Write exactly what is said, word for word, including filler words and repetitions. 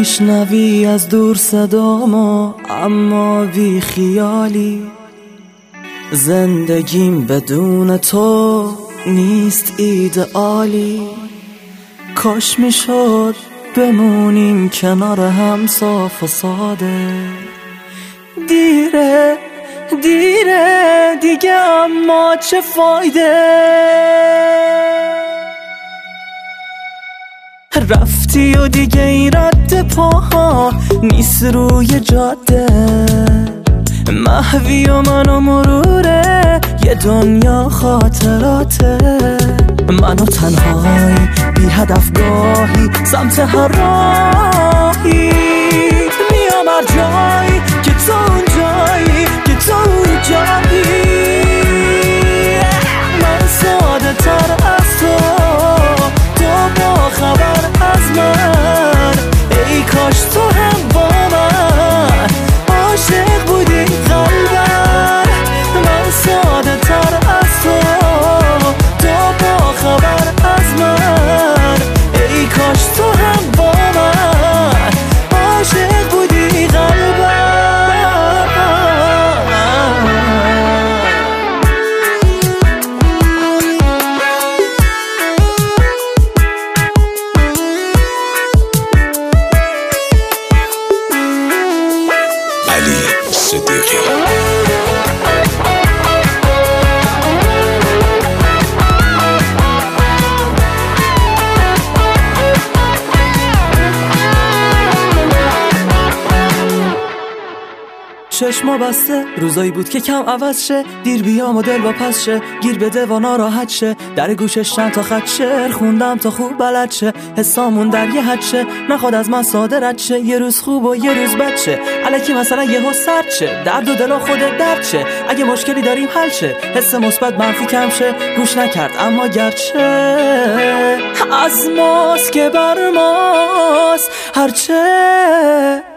میشنوی از دور صدامو اما بی خیالی. زندگیم بدون تو نیست ایدئالی. کاش میشد بمونیم کنار هم صاف و ساده. دیره دیره دیگه اما چه فایده. رفتی و دیگه این رد پاها نیست روی جاده. محوی و من و مروره یه دنیا خاطراته. منو تنهایی بی هدف گاهی سمت هر راهی میام هر جایی که تو اونجایی که تو اونجایی. من ساده تر از تو تو با خبر از من. ای کاش تو هم با من عاشق بودی قلبم. من ساده تر از تو تو با خبر از من. ای کاش تو هم با من عاشق بودی قلبم. چشما بسته روزایی بود که کم عوض شه. دیر بیام و دل با پس شه. گیر بده و ناراحت شه. در گوشش چند تا خط شعر خوندم تا خوب بلد شه. حسامون در یه حد شه. نخواد از من ساده رد شه. یه روز خوب و یه روز بد شه. الکی مثلا یهو سرد شه. درد و دل و خودت درد شه. اگه مشکلی داریم حل شه. حس مثبت منفی کم شه. گوش نکرد اما گرچه از ماست که بر ماست هرچه